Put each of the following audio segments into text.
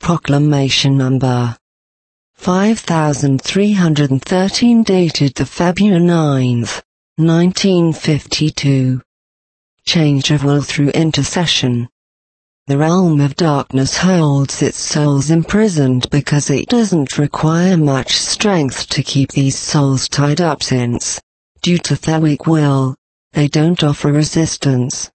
Proclamation Number 5313 dated the February 9th, 1952. Change of will through intercession. The realm of darkness holds its souls imprisoned because it doesn't require much strength to keep these souls tied up since, due to their weak will, they don't offer resistance.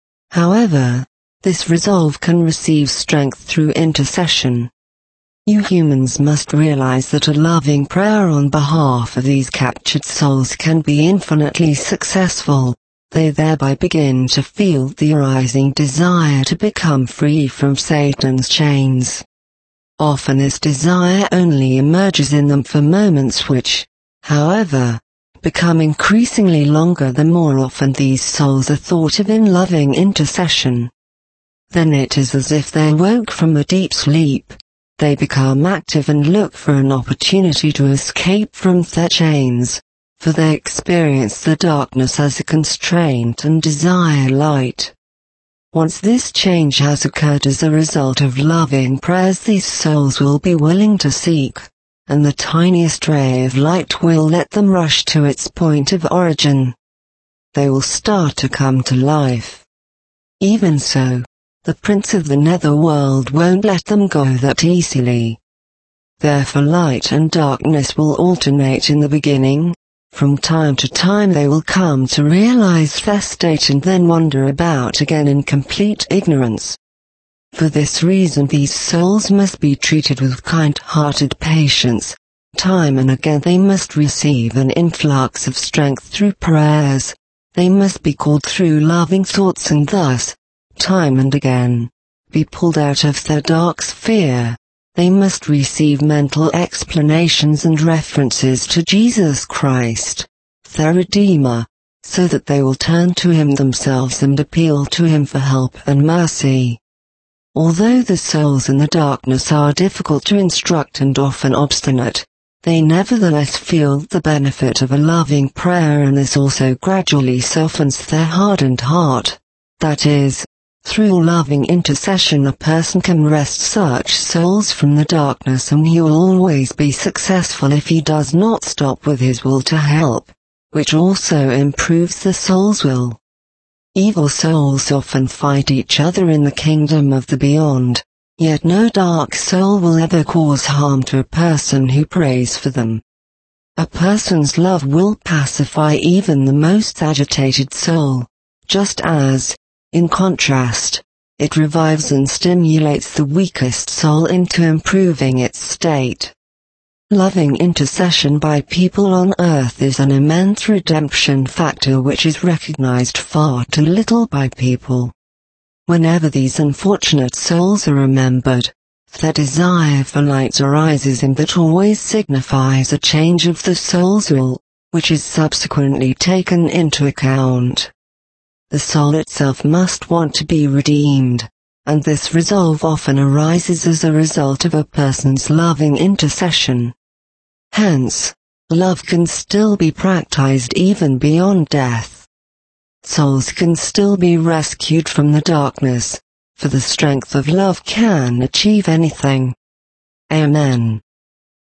However, this resolve can receive strength through intercession. You humans must realize that a loving prayer on behalf of these captured souls can be infinitely successful. They thereby begin to feel the arising desire to become free from Satan's chains. Often this desire only emerges in them for moments which, however, become increasingly longer the more often these souls are thought of in loving intercession. Then it is as if they woke from a deep sleep. They become active and look for an opportunity to escape from their chains, for they experience the darkness as a constraint and desire light. Once this change has occurred as a result of loving prayers, these souls will be willing to seek, and the tiniest ray of light will let them rush to its point of origin. They will start to come to life. Even so, the Prince of the Netherworld won't let them go that easily. Therefore light and darkness will alternate in the beginning. From time to time they will come to realize their state and then wander about again in complete ignorance. For this reason these souls must be treated with kind-hearted patience. Time and again they must receive an influx of strength through prayers. They must be called through loving thoughts and thus, time and again, be pulled out of their dark sphere. They must receive mental explanations and references to Jesus Christ, their Redeemer, so that they will turn to Him themselves and appeal to Him for help and mercy. Although the souls in the darkness are difficult to instruct and often obstinate, they nevertheless feel the benefit of a loving prayer, and this also gradually softens their hardened heart. That is, through loving intercession a person can wrest such souls from the darkness, and he will always be successful if he does not stop with his will to help, which also improves the soul's will. Evil souls often fight each other in the kingdom of the beyond, yet no dark soul will ever cause harm to a person who prays for them. A person's love will pacify even the most agitated soul, just as, in contrast, it revives and stimulates the weakest soul into improving its state. Loving intercession by people on earth is an immense redemption factor which is recognized far too little by people. Whenever these unfortunate souls are remembered, their desire for light arises, and that always signifies a change of the soul's will, which is subsequently taken into account. The soul itself must want to be redeemed, and this resolve often arises as a result of a person's loving intercession. Hence, love can still be practiced even beyond death. Souls can still be rescued from the darkness, for the strength of love can achieve anything. Amen.